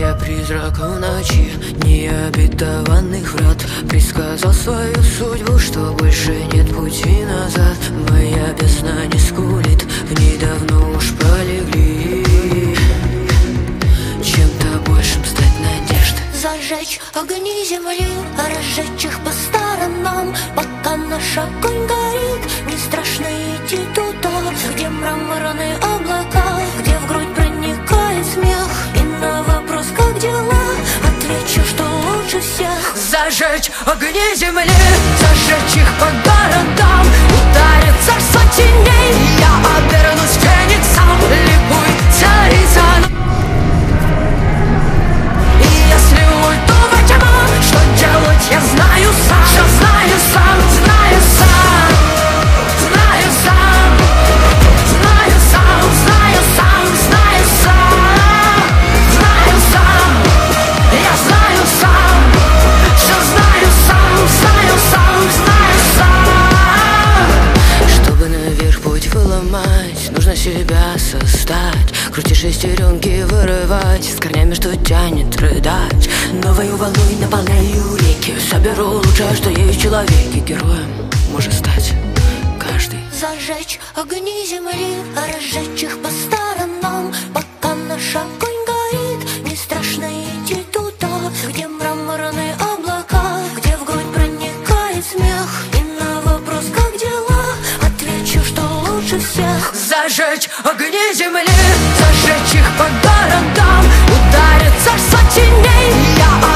Я призрак в ночи необетованных врат, предсказал свою судьбу, что больше нет пути назад. Моя бездна не скулит, в ней давно уж пролегли чем-то большим стать надежды. Зажечь огни земли, разжечь их по сторонам. Пока наш огонь горит, не страшно идти туда, где мраморные облака, где в грудь проникает смех. И на вопрос, как дела, отвечу, что лучше всех. Зажечь огни земли, зажечь их по городам. Ударит царство теней, я обернусь фениксом. Ликуй, царица. И если уйду во тьму, что делать я знаю сам. Все знаю сам, знаю сам, знаю сам, знаю сам, знаю сам, знаю сам, знаю сам. Я знаю сам, все знаю сам, знаю сам, знаю сам. Чтобы наверх путь выломать, нужно себя создать. Крути шестеренки, вырывать, с корнями, что тянет, рыдать. Новою волной наполняю реки, соберу лучшее, что есть в человеке. Героем может стать каждый. Зажечь огни земли, разжечь их по сторонам. Пока наш огонь горит, не страшно идти туда, где мраморные облака, где в грудь проникает смех. И на вопрос, как дела, отвечу, что лучше всех. Зажечь огни земли, зажечь их по городам. Ударит царство теней, я